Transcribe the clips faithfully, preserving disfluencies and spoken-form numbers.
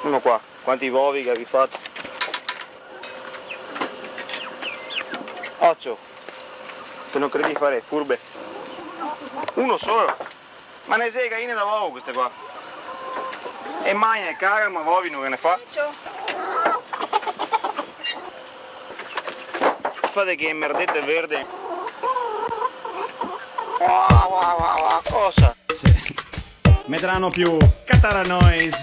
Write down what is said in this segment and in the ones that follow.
Uno qua, quanti uovi che avevi fatto? Occhio, se non credi fare furbe. Uno solo? Ma ne sei galline da uovo queste qua? E mai ne caga, ma uovi non ne fa? Fate che merdete verde. Wow, wow, wow, wow, cosa? Sì. Metteranno più Cataranois.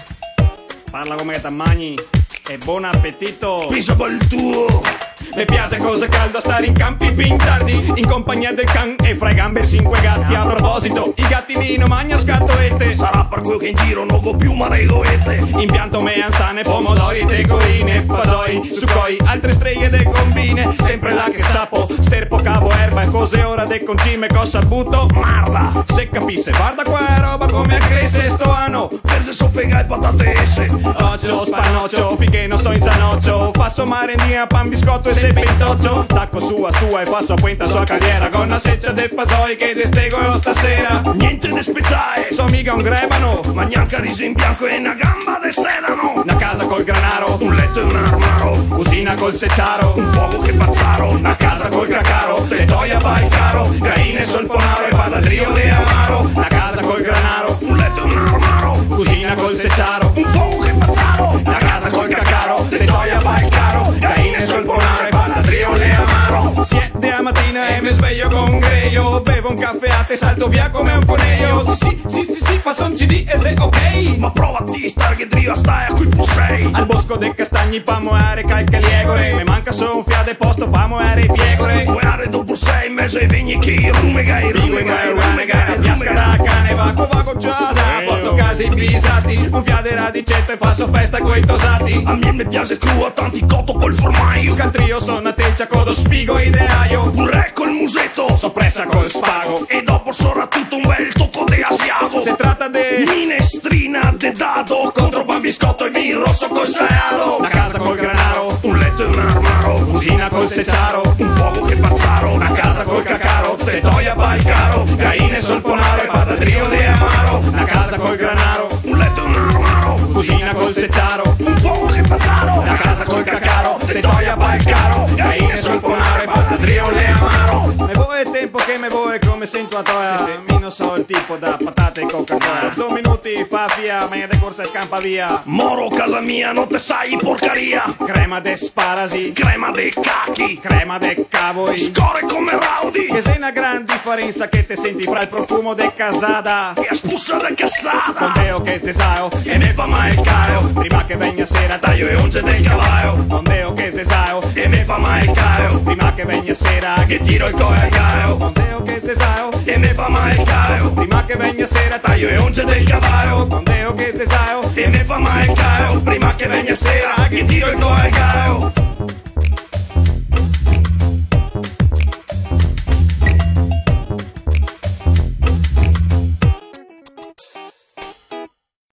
Parla come tammagni e buon appetito. Pisa per il tuo. Mi piace cosa calda stare in campi fin tardi in compagnia del can e fra i gambe cinque gatti. A proposito, i gatti vino magna scatolette. Sarà per quello che in giro non go più ma regolette. Impianto meanzane, pomodori, tecorine, fasoi, succoi, altre streghe de combine. Sempre là che sapo, sterpo, cavo, erba e cose ora de concime. Cosa butto? Marda. Se capisse, guarda qua è roba come a cresce sto anno. Perse soffega e patatese. Occhio, spanoccio, finché non so in zanoccio. Passo marendia, pan, biscotto e se pentoccio. Tacco su a sua e passo a puenta sua cagliera. Con una seccia de pasoi che destego io stasera. Niente ne speciale. So mica un grebano. Ma neanche riso in bianco e una gamba de sedano. Una casa col granaro. Un letto e un armaro. Cucina col secciaro. Un fuoco che pazzaro. Una casa col cacaro. Le toia vai caro. Gaine sul ponaro e patadrio de amaro. Una casa col granaro. Un letto e un armaro. Cucina col secciaro. Un fuoco che pazzaro. Una casa col cacaro. Le toia vai caro. Gaine sul ponaro e patadrio de amaro. Siete a mattina e mi sveglio con greio. Bevo un caffè a te, salto via come un coniglio. Sì, sì, sì, sì, fa son C D e se ok. Ma prova a ti star che drio stai a qui più sei. Al bosco dei castagni pa moare calche liegore. Mi manca solo un fiade posto pa moare i piegore. Moare dopo sei mesi e vigni chi rumega i rumega i rumega i fiasca da cane vago vago giasa. Porto casi pisati. Un fiade radicetto e fasso festa coi tosati. A me mi piace crudo tanti cotto col formaio. Scantrio sono a teccia codo spigo ideaio. Un re col musetto soppressa col spago. E dopo soprattutto un bel tocco de asiago. Se tratta de minestrina de dado contro pan biscotto e vin rosso col saialo. Una casa col granaro. Un letto e un armaro. Cucina col secciaro. Un fuoco che pazzaro. Una casa col cacaro. Te toia vai caro. Gaine sul ponaro e patadrio de amaro. Una casa col granaro. Un letto e un armaro. Cucina col secciaro. Un fuoco che pazzaro. Una casa col cacaro. Te toia vai caro. Gaine sul ponaro e patadrio de amaro. Me voy il tempo che me voy come sento a toia. Sì, sì. Mi non so il tipo da patate e Coca-Cola. Due minuti fa via, meglio de corsa e scampa via. Moro casa mia, non te sai porcaria. Crema de sparasi. Crema de cacchi. Crema de cavoi. Score come Raudi. Che sei una gran differenza che te senti fra il profumo de casada e a spussa de cassata. Con Deo che se sao e me fa mai il caio. Prima che venga sera taglio e unge del cavallo. Con Deo che se sao e me fa mai il caio. Prima che venga sera che tiro il coe al caio. Con Deo che se sao e me fa mai il caio. Prima che venga sera taglio e unge del cavallo. Con Deo che se sao e me fa mai il caio. Prima che venga sera che tiro il coe al caio.